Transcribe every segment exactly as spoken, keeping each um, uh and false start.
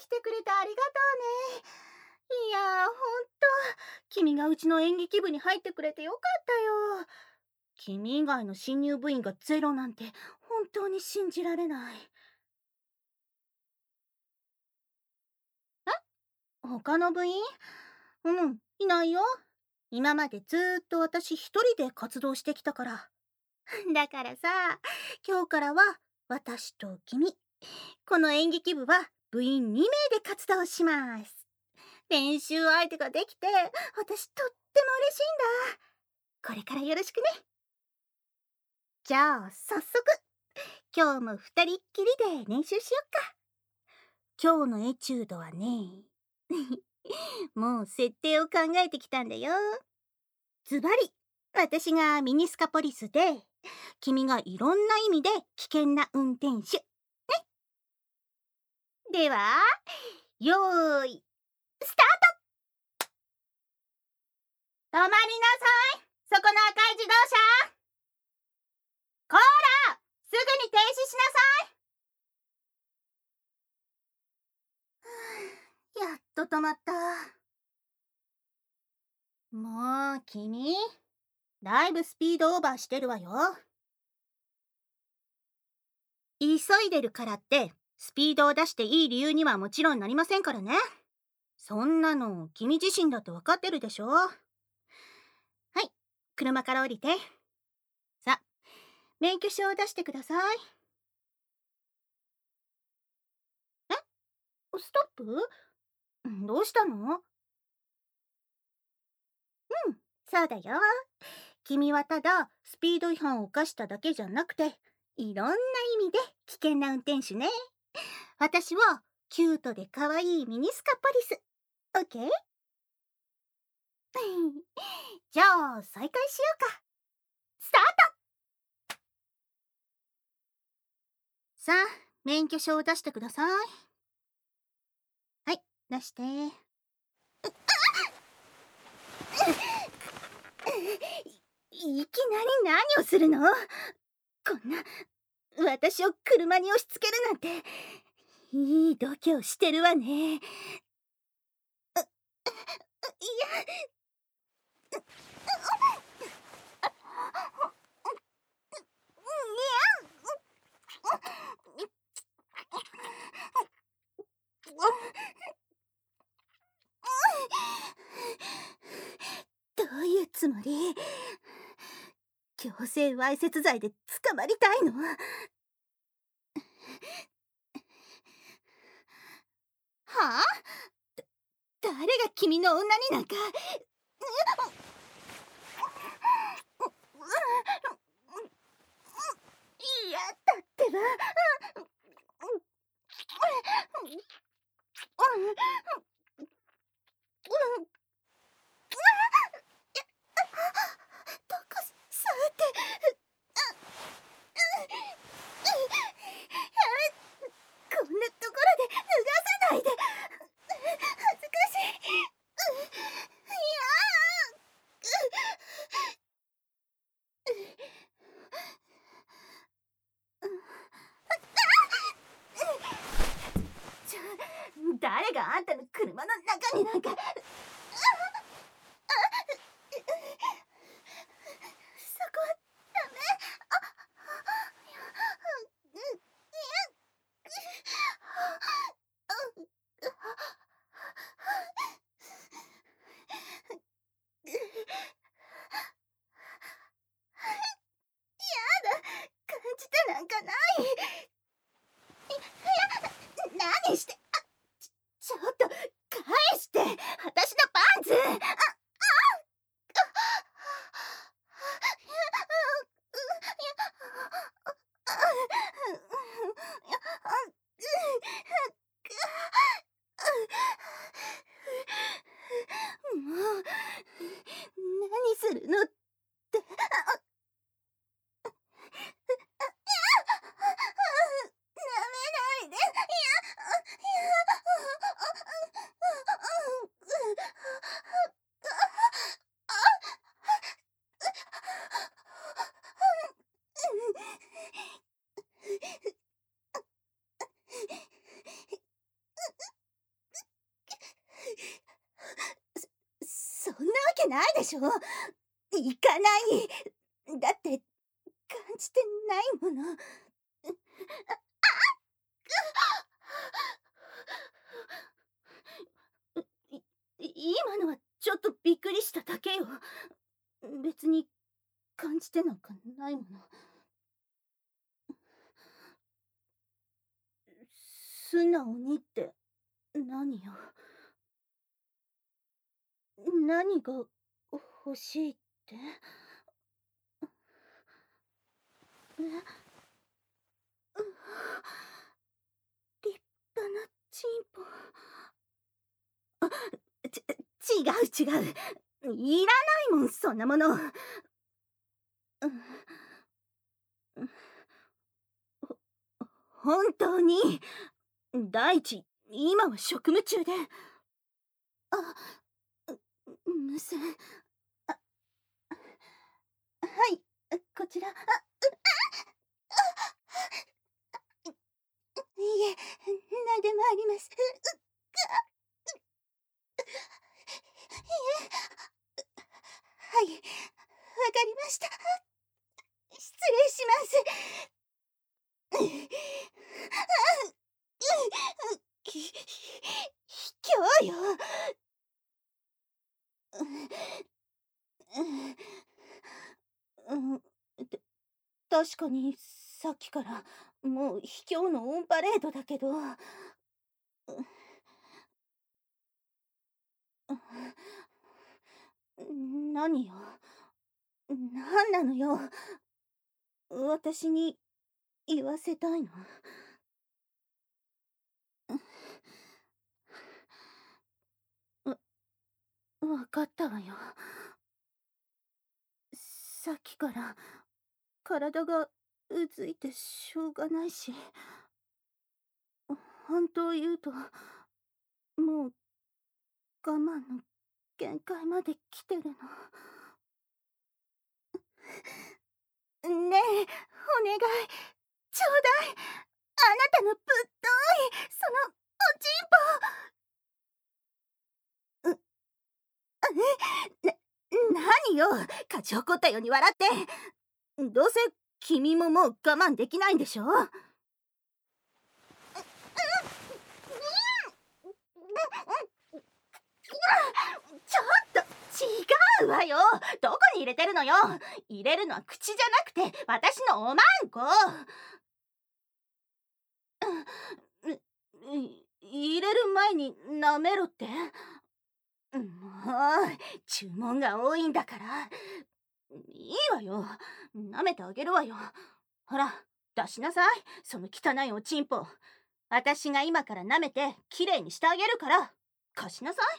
来てくれてありがとうね。いやー、ほんと、君がうちの演劇部に入ってくれてよかったよ。君以外の新入部員がゼロなんて本当に信じられない。他の部員？うん、いないよ。今までずーっと私一人で活動してきたから。だからさ、今日からは私と君、この演劇部は部員にめいで活動します。練習相手ができて、私とっても嬉しいんだ。これからよろしくね。じゃあ早速、今日も二人っきりで練習しよっか。今日のエチュードはね、もう設定を考えてきたんだよ。ズバリ、私がミニスカポリスで、君がいろんな意味で危険な運転手。ね。では、よーい、スタート。止まりなさい。そこの赤い自動車。こーら、すぐに停止しなさい。やっと止まった。もう君、だいぶスピードオーバーしてるわよ。急いでるからってスピードを出していい理由にはもちろんなりませんからね。そんなの君自身だってわかってるでしょ。はい、車から降りて。さ、免許証を出してください。え？ストップ？どうしたの？うん、そうだよ。君はただスピード違反を犯しただけじゃなくて、いろんな意味で危険な運転手ね。私はキュートで可愛いミニスカポリス。オッケー？じゃあ再開しようか。スタート。さあ、免許証を出してください。はい、出して。いいきなり何をするの？こんな私を車に押し付けるなんて、いい度胸してるわね。いや、どういうつもり？強制わいせつ罪で捕まりたいの？はあ？誰が君の女になんか。いやだってば。どこさて。こんなところで脱がさないで。恥ずかしい。いやちょ、誰があんたの車の中になんか。そこはダメ。感じてなんかない。何して。あ、ちちょっと返して。私のパンツ。あもう何するのって。舐めないで。いや、 けないでしょ。行かない。だって感じてないもの。い今のはちょっとびっくりしただけよ。別に感じてなんかないもの。素直にって何よ。何が欲しいって？え、う立派なチンポ。ち、違う違う。いらないもん、そんなもの。うんほ本当に。第一、今は職務中で。あ、無線。あ、はい、こちら。あ、いいえ、何でもあります。はい、わかりました。失礼します。ひ、ひ卑怯よ。うん、た確かにさっきからもう卑怯のオンパレードだけど、何よ、何なのよ、私に言わせたいの？わ、わかったわよ。さっきから体がうずいてしょうがないし、本当を言うと、もう我慢の限界まで来てるの。ねえ、お願い、ちょうだい。あなたのぶっとい、その、おちんぽ。う、な、何よ、勝ち誇ったように笑って。どうせ君ももう我慢できないんでしょ？ちょっと違うわよ。どこに入れてるのよ。入れるのは口じゃなくて私のおまんこ。入れる前に舐めろって？もう注文が多いんだから。いいわよ、舐めてあげるわよ。ほら、出しなさい、その汚いおちんぽ。私が今から舐めてきれいにしてあげるから貸しなさい。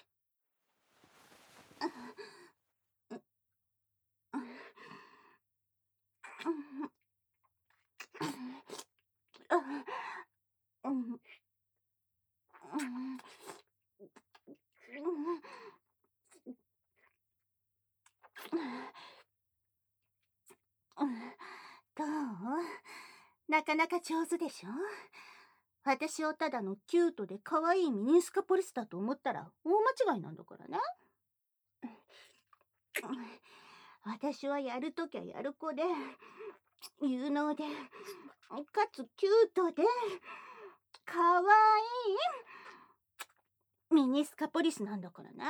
どう？なかなか上手でしょ？私をただのキュートで可愛いミニスカポリスだと思ったら大間違いなんだからね。私はやるときはやる子で、有能で、かつキュートで、可愛いミニスカポリスなんだからね。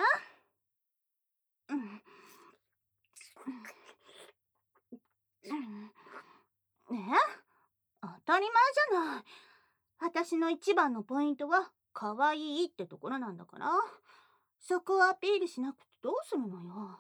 ねえ、当たり前じゃない。私の一番のポイントは可愛いってところなんだから、そこをアピールしなくてどうするのよ。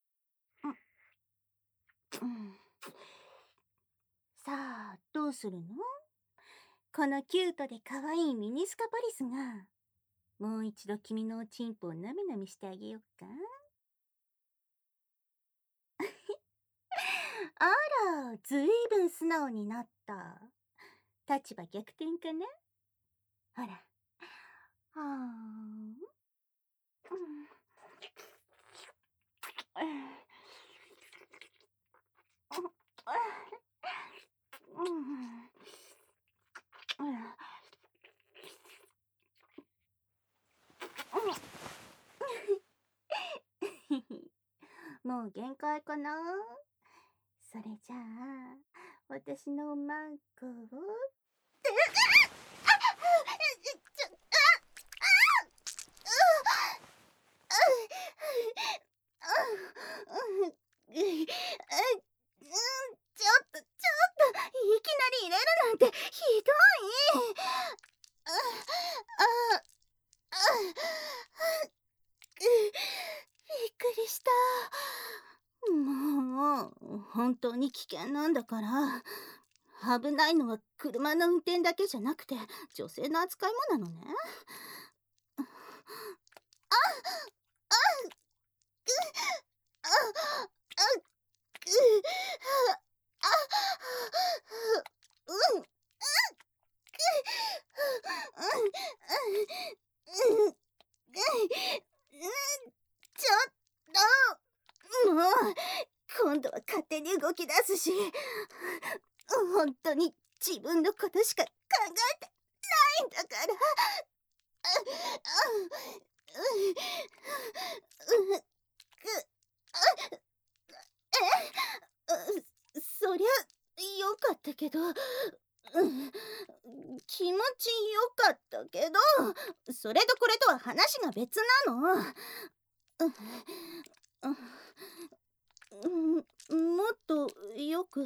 うん、さあ、どうするの？このキュートで可愛いミニスカポリスが、もう一度君のおちんぽをなめなめしてあげようか？あら、ずいぶん素直になった。立場逆転かな？ほら。はあ。うん。うん。 もう限界かな。それじゃあ、私のマンコを、ってあっちょ、あうううううううちょっとちょっといきなり入れるなんてひどい。あああびっくりした。もう本当に危険なんだから。危ないのは車の運転だけじゃなくて女性の扱いもなのね。あああああくあうんうんうんうんちょっともう今度は勝手に動き出すし、本当に自分のことしか考えてないんだから。えそりゃよかったけど、気持ちよかったけど、それとこれとは話が別なの。もっとよく。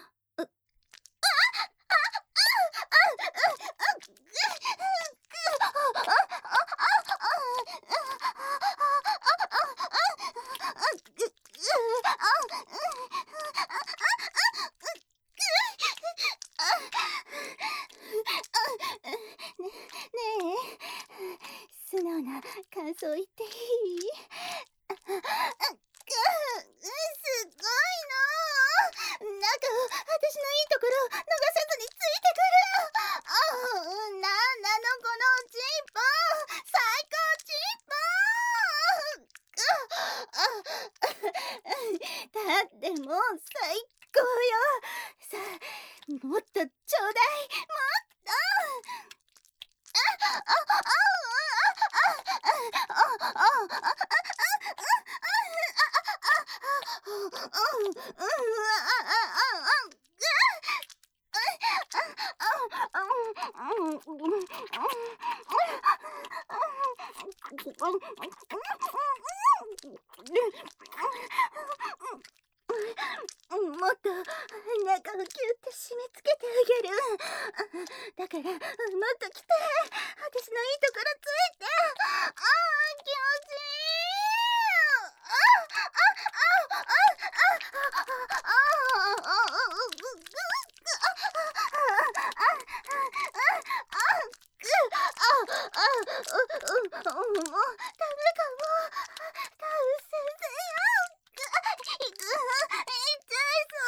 ねねえ、素直な感想言っていい？すごいの。なんか私のいいところ逃さずについてくる。あなんなのこのチンポ、最高チンポ。だってもう最高よ。さあもっとちょうだい、もっと。もっと中をキュッて締め付けてあげる。だからもっと来て、私のいいところついて。ああ気持ちいい。ああああああもうダメかも。タウ先生よ。痛いぞ。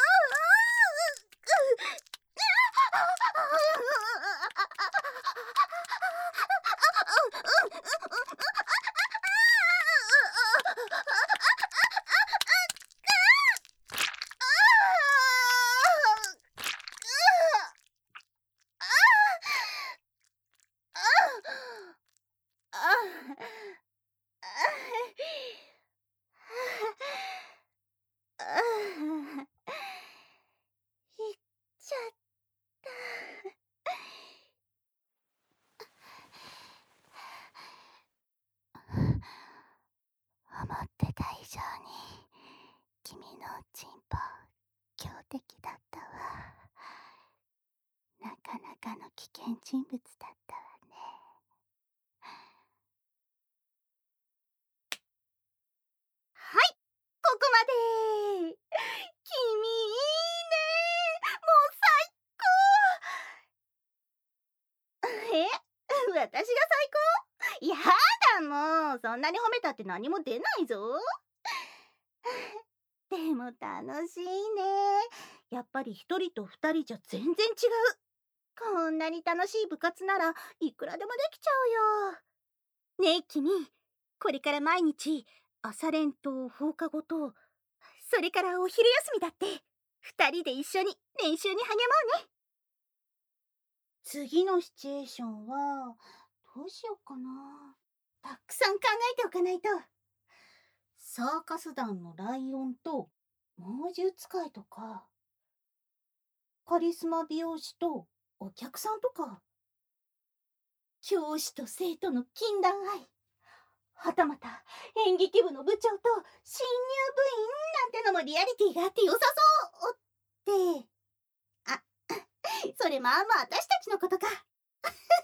いっちゃった。思ってた以上に君のチンポ強敵だったわ。なかなかの危険人物だったわね。はい、ここまで。君いいね。もう最高。え私が最高？やだもう、そんなに褒めたって何も出ないぞ。でも楽しいね。やっぱり一人と二人じゃ全然違う。こんなに楽しい部活ならいくらでもできちゃうよ。ねえ君、これから毎日朝練と放課後と、それからお昼休みだって二人で一緒に練習に励もうね。次のシチュエーションはどうしようかな。たくさん考えておかないと。 サーカス団のライオンと猛獣使いとか、カリスマ美容師とお客さんとか、教師と生徒の禁断愛、はたまた演劇部の部長と新入部員なんてのもリアリティがあって良さそうって、あ、それまあまあ私たちのことか。